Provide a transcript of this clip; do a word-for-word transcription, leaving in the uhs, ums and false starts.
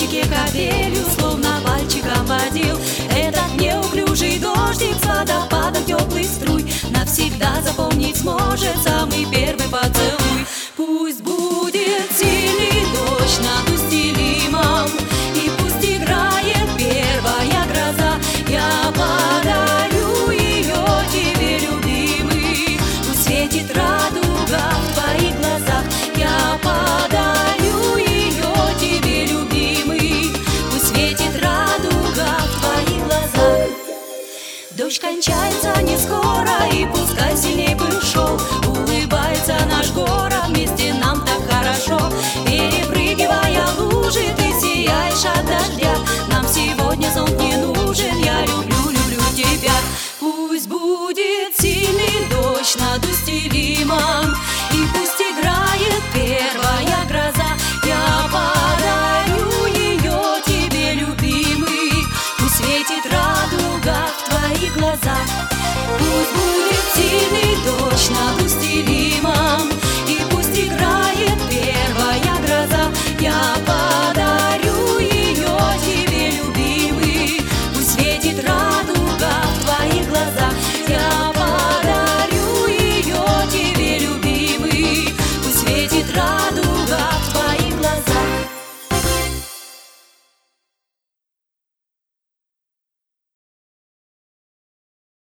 щеке капелью, словно пальчиком водил. Этот неуклюжий дождик с водопадом теплых струй навсегда запомнить сможет самый первый поцелуй. Пусть будет сильный дождь над устилимом, и пусть играет первая гроза. Я подарю ее тебе, любимый, пусть светит радуга в твоих глазах. Я подарю ее тебе, любимый, пусть светит радуга в твоих глазах. Дождь кончается не скоро, и пусть